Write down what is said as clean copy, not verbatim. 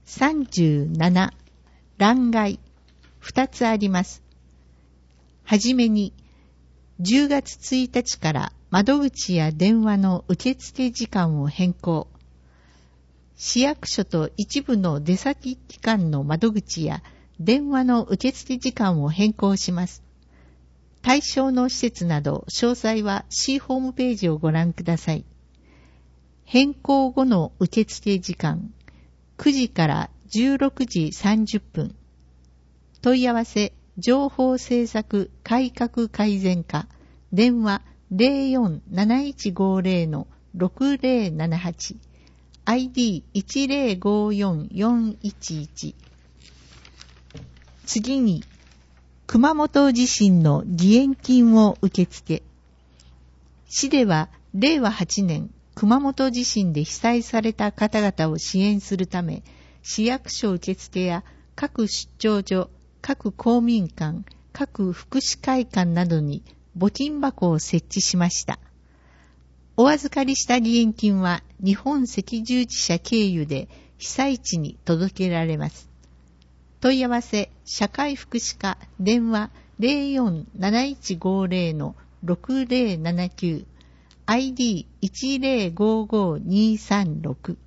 37、欄外、2つあります。はじめに、10月1日から窓口や電話の受付時間を変更。市役所と一部の出先機関の窓口や電話の受付時間を変更します。対象の施設など詳細は市ホームページをご覧ください。変更後の受付時間、9時から16時30分。問い合わせ、情報政策改革改善課、電話 04-7150-6078、ID1054-411。次に、熊本地震の義援金を受付。市では、令和8年、熊本地震で被災された方々を支援するため、市役所受付や各出張所、各公民館、各福祉会館などに募金箱を設置しました。お預かりした義援金は日本赤十字社経由で被災地に届けられます。問い合わせ、社会福祉課、電話 04-7150-6079、ID1055-236。